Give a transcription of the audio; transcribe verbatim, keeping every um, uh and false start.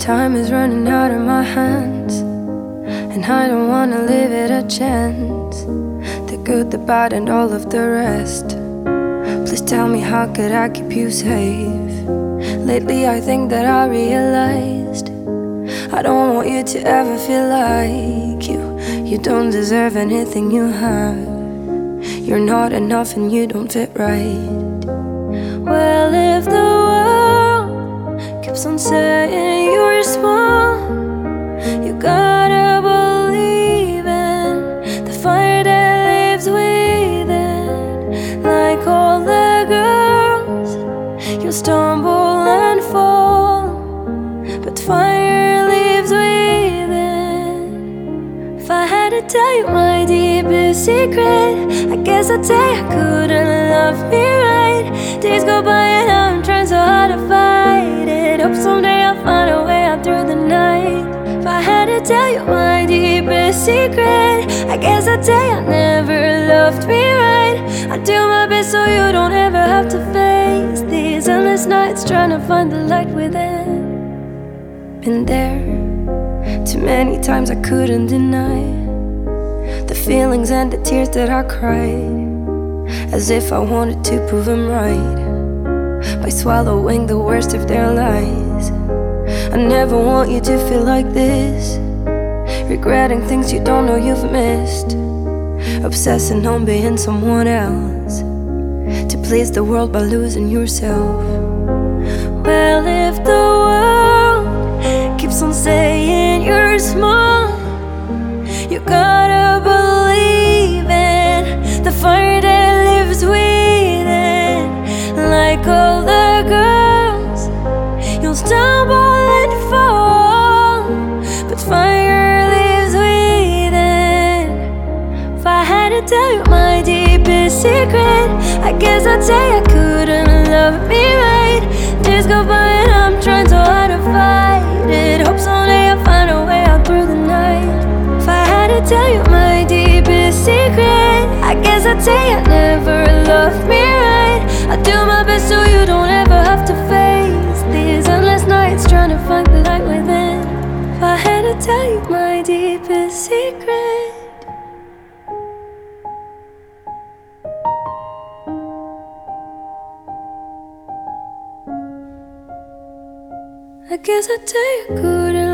Time is running out of my hands, and I don't wanna leave it a chance. The good, the bad, and all of the rest. Please tell me, how could I keep you safe? Lately I think that I realized I don't want you to ever feel like you You don't deserve anything you have. You're not enough and you don't fit right. Well, if the world keeps on saying you're small, you gotta believe in the fire that lives within. Like all the girls, you'll stumble and fall, but fire lives within. If I had to tell you my deepest secret, I guess I'd say I couldn't love me right. Days go by and I'm trying so hard to fight it. Hope someday I'll find a way out through the night. If I had to tell you my deepest secret, I guess I'd say I never loved me right. I do my best so you don't ever have to face these endless nights trying to find the light within. Been there too many times I couldn't deny the feelings and the tears that I cried, as if I wanted to prove them right by swallowing the worst of their lies. I never want you to feel like this, regretting things you don't know you've missed, obsessing on being someone else to please the world by losing yourself. Well, if the world keeps on saying you're small, you gotta believe in the fire that lives within. Like all the girls, you'll stumble and fall, but fire lives within. If I had to tell you my deepest secret, I guess I'd say I couldn't love me right. Days go by and I'm trying so hard to fight it. Hope someday I'll find a way out through the night. If I had to tell you my deepest secret, I guess I'd say I never loved me right. I do my best so you don't ever have to face these endless nights trying to find the light within. If I had to tell you my deepest secret, I guess I'd say I couldn't